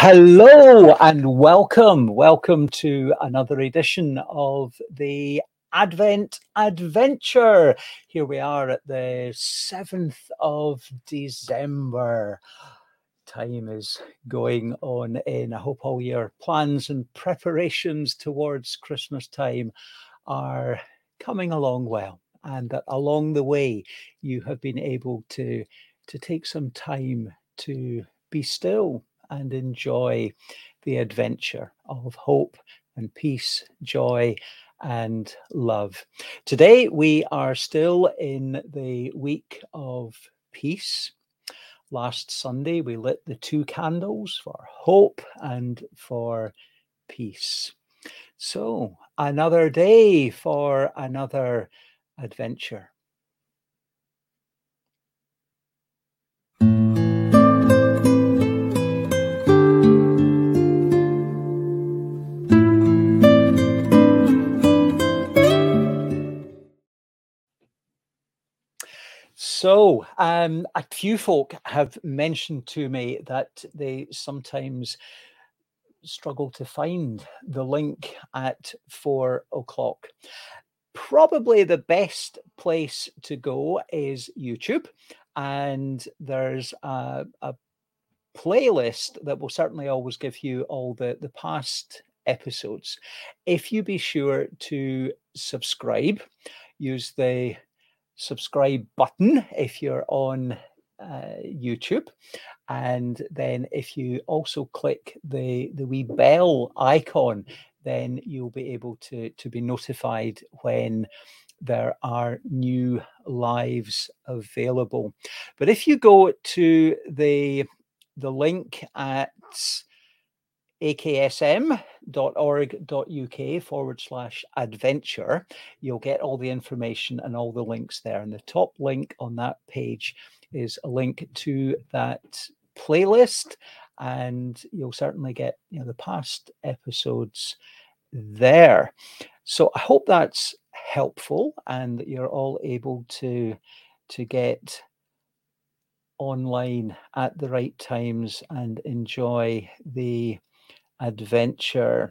Hello and welcome. Welcome to another edition of the Advent Adventure. Here we are at the 7th of December. Time is going on in. I hope all your plans and preparations towards Christmas time are coming along well, and that along the way you have been able to take some time to be still and enjoy the adventure of hope and peace, joy and love. Today we are still in the week of peace. Last Sunday we lit the 2 candles for hope and for peace. So another day for another adventure. So, a few folk have mentioned to me that they sometimes struggle to find the link at 4 o'clock. Probably the best place to go is YouTube, and there's a playlist that will certainly always give you all the past episodes. If you be sure to subscribe, use the subscribe button if you're on YouTube, and then if you also click the wee bell icon, then you'll be able to be notified when there are new lives available. But if you go to the link at aksm.org.uk/adventure, you'll get all the information and all the links there. And the top link on that page is a link to that playlist, and you'll certainly get the past episodes there. So I hope that's helpful and that you're all able to get online at the right times and enjoy the adventure.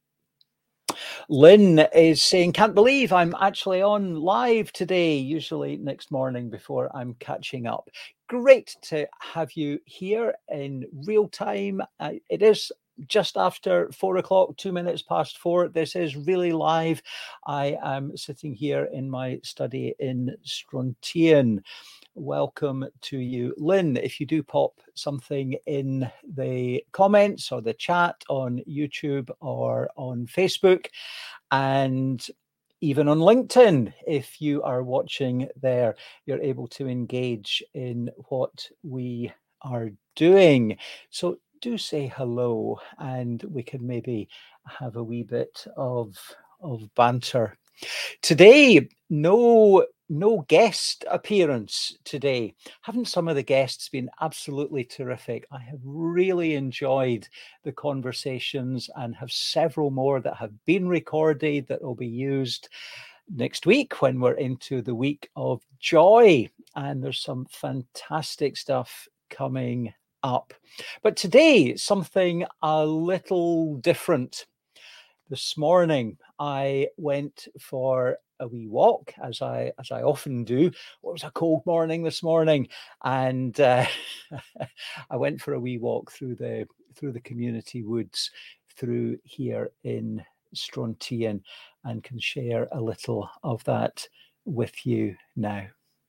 Lynn is saying, can't believe I'm actually on live today, usually next morning before I'm catching up. Great to have you here in real time. It is just after 4 o'clock, 2 minutes past 4. This is really live. I am sitting here in my study in Strontian. Welcome to you, Lynn. If you do pop something in the comments or the chat on YouTube or on Facebook, and even on LinkedIn, if you are watching there, you're able to engage in what we are doing. So do say hello, and we can maybe have a wee bit of banter. Today, no guest appearance today. Haven't some of the guests been absolutely terrific? I have really enjoyed the conversations and have several more that have been recorded that will be used next week when we're into the week of joy. And there's some fantastic stuff coming up. But today, something a little different. This morning, I went for a wee walk, as I often do. It was a cold morning this morning, and I went for a wee walk through the community woods through here in Strontian, and can share a little of that with you now.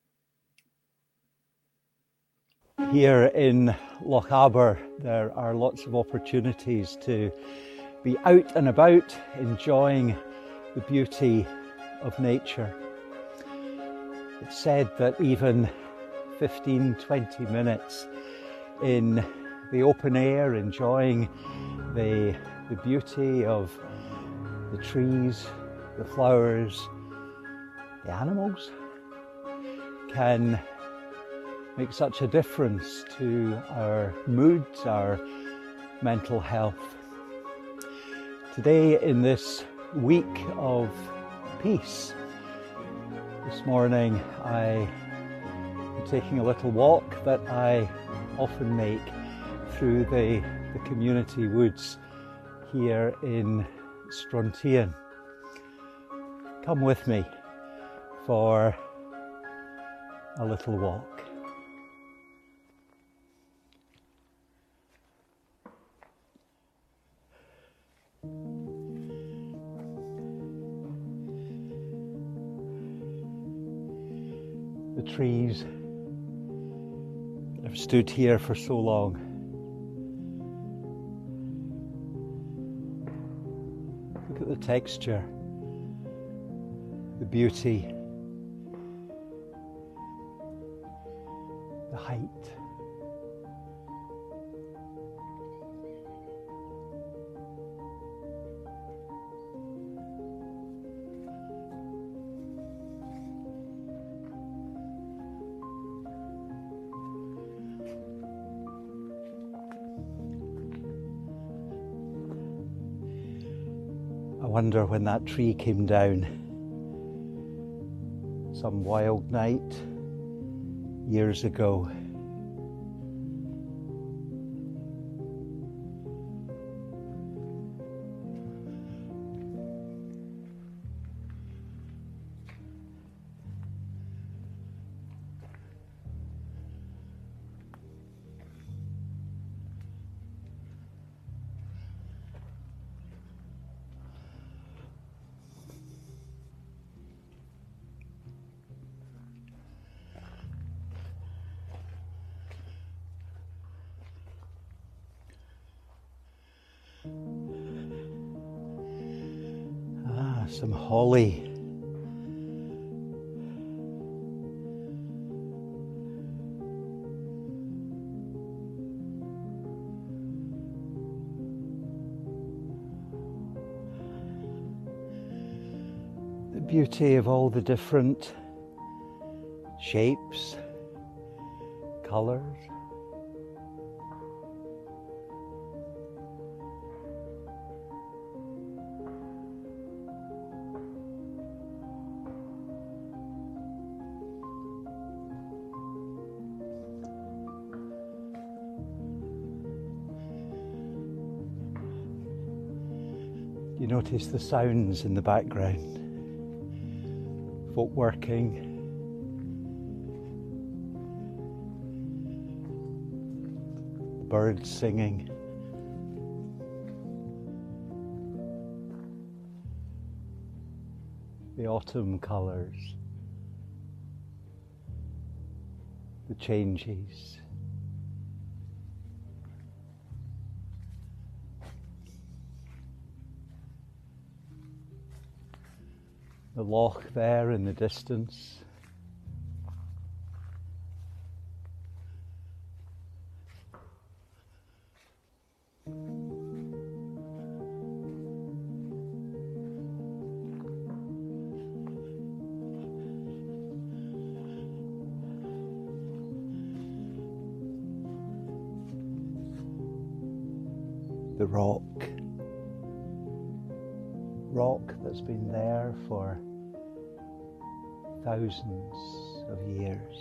Here in Lochaber, there are lots of opportunities to be out and about, enjoying the beauty of nature. It's said that even 15-20 minutes in the open air, enjoying the beauty of the trees, the flowers, the animals, can make such a difference to our moods, our mental health. Today, in this week of peace, this morning I am taking a little walk that I often make through the community woods here in Strontian. Come with me for a little walk. The trees have stood here for so long. Look at the texture, the beauty, the height. I wonder when that tree came down, some wild night years ago. Some holly. The beauty of all the different shapes, colours. You notice the sounds in the background, folk working, birds singing. The autumn colours, the changes. The loch there in the distance. The rock that's been there for thousands of years.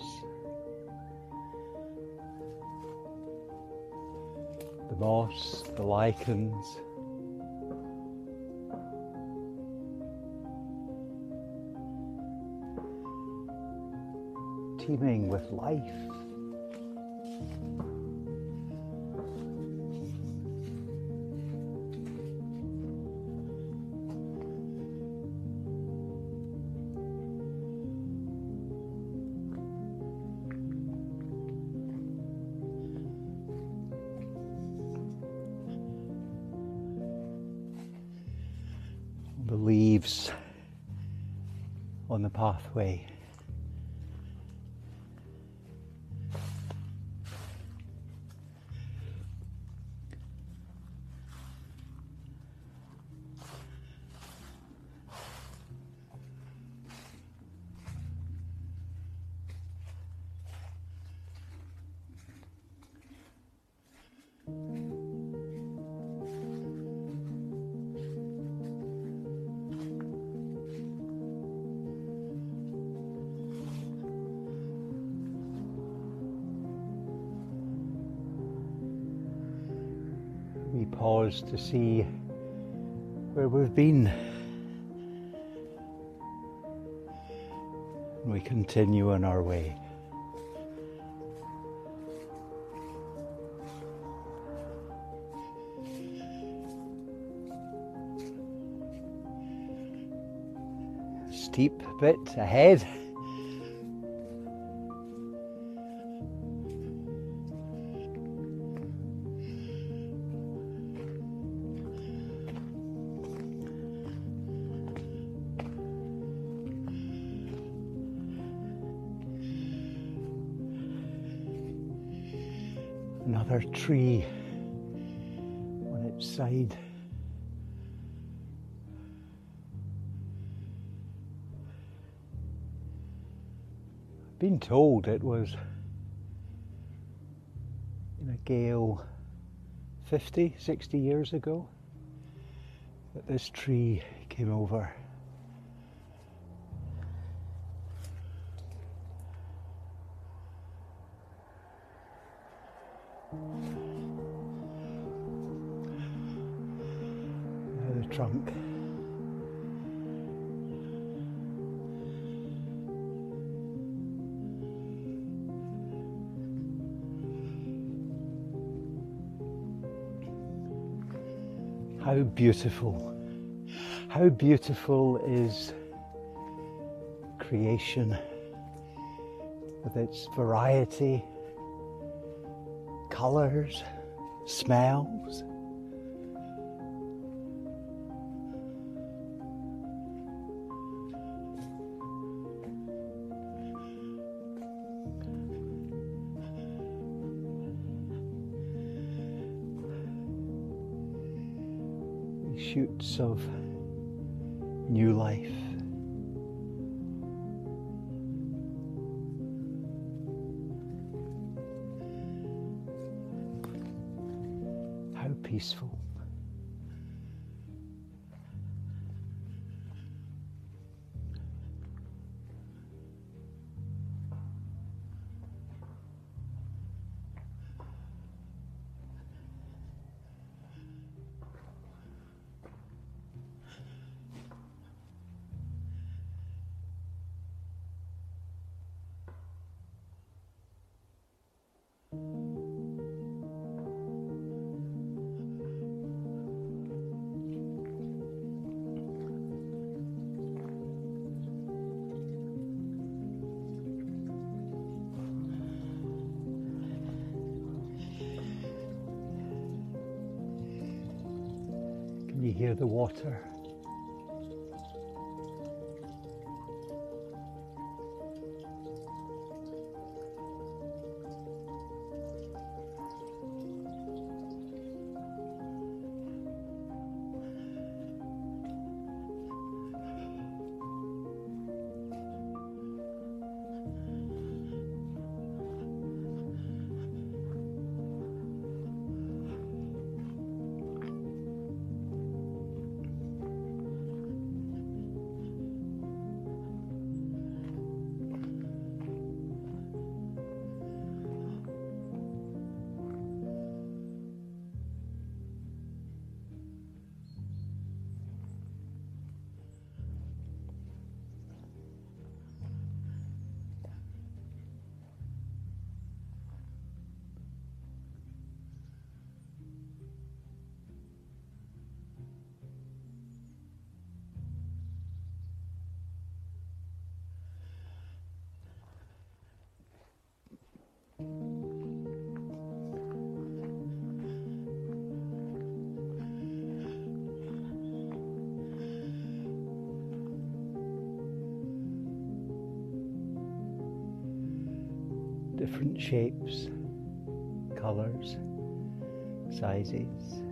The moss, the lichens, teeming with life. The leaves on the pathway. pause to see where we've been. And we continue on our way. Steep bit ahead. Another tree on its side. I've been told it was in a gale 50, 60 years ago that this tree came over. Now the trunk. How beautiful. How beautiful is creation with its variety, colours, smells. These shoots of new life. How peaceful. Can you hear the water? Different shapes, colours, sizes.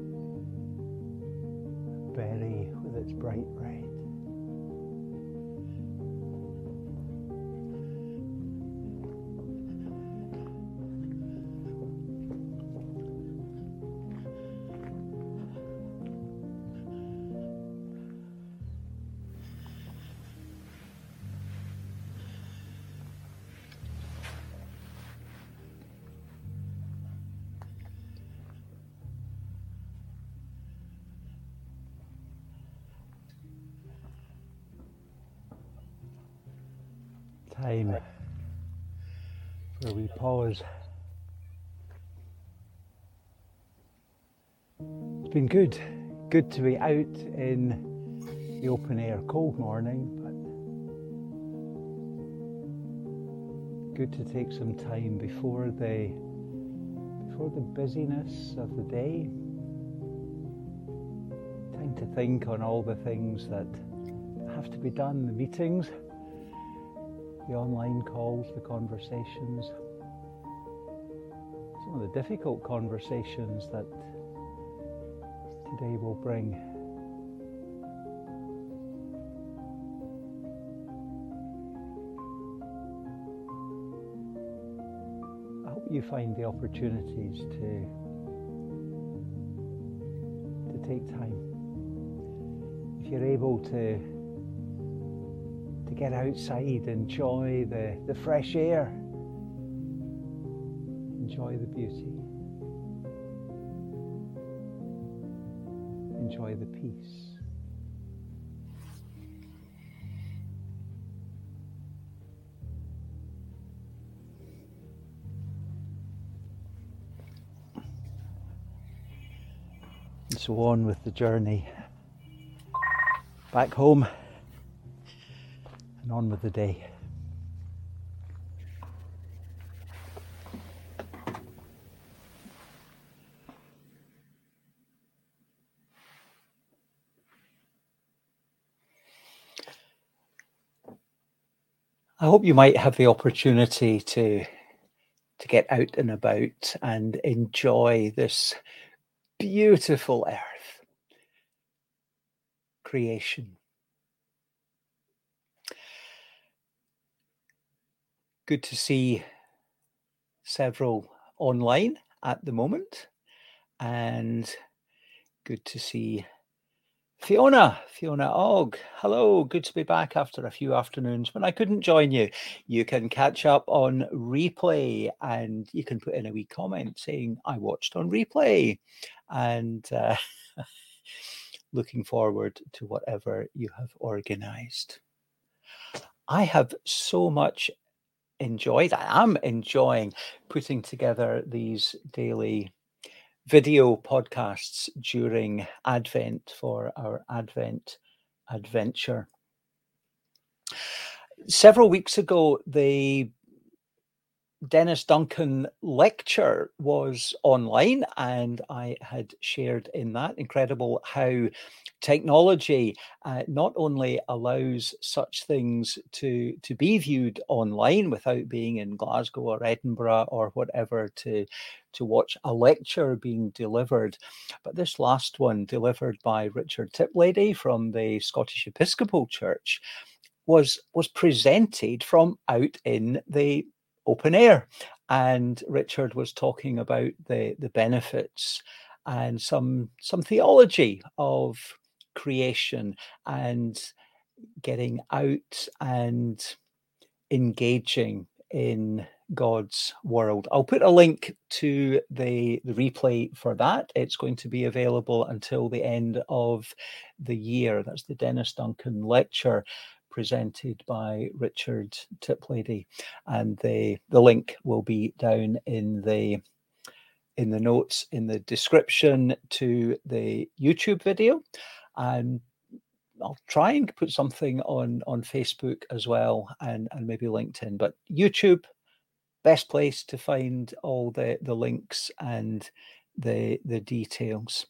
Berry with its bright red. time for a wee pause. It's been good to be out in the open air. Cold morning, but good to take some time before the busyness of the day. Time to think on all the things that have to be done, the meetings, the online calls, the conversations, some of the difficult conversations that today will bring. I hope you find the opportunities to take time. If you're able to get outside, enjoy the fresh air, enjoy the beauty, enjoy the peace. And so on with the journey back home and on with the day. I hope you might have the opportunity to get out and about and enjoy this beautiful earth, creation. Good to see several online at the moment, and good to see Fiona Ogg. Hello, good to be back after a few afternoons when I couldn't join you. You can catch up on replay, and you can put in a wee comment saying I watched on replay, and looking forward to whatever you have organized. I have so much enjoyed. I am enjoying putting together these daily video podcasts during Advent for our Advent adventure. Several weeks ago, the Dennis Duncan lecture was online, and I had shared in that. Incredible how technology not only allows such things to be viewed online without being in Glasgow or Edinburgh or whatever to watch a lecture being delivered, but this last one, delivered by Richard Tiplady from the Scottish Episcopal Church, was presented from out in the open air, and Richard was talking about the benefits and some theology of creation and getting out and engaging in God's world. I'll put a link to the replay for that. It's going to be available until the end of the year. That's the Dennis Duncan lecture presented by Richard Tiplady, and the link will be down in the notes in the description to the YouTube video, and I'll try and put something on Facebook as well, and maybe LinkedIn, but YouTube, best place to find all the links and the details.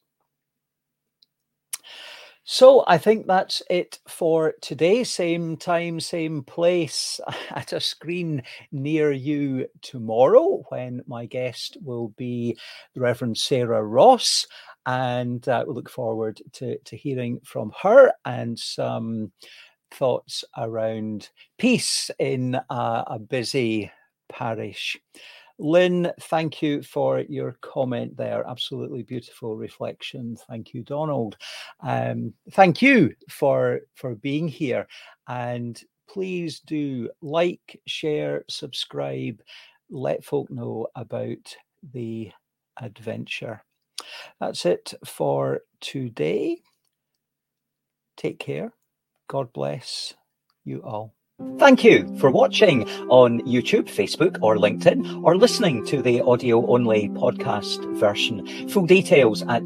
So I think that's it for today. Same time, same place at a screen near you tomorrow, when my guest will be the Reverend Sarah Ross, and we look forward to hearing from her and some thoughts around peace in a busy parish. Lynn, thank you for your comment there. Absolutely beautiful reflection. Thank you, Donald. Thank you for being here. And please do like, share, subscribe, let folk know about the adventure. That's it for today. Take care. God bless you all. Thank you for watching on YouTube, Facebook, or LinkedIn, or listening to the audio-only podcast version. Full details at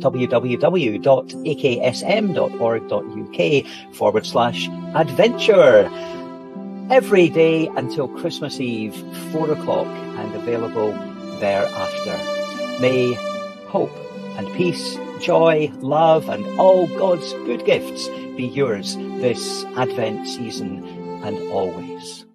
www.aksm.org.uk/adventure. Every day until Christmas Eve, 4 o'clock, and available thereafter. May hope and peace, joy, love, and all God's good gifts be yours this Advent season and always.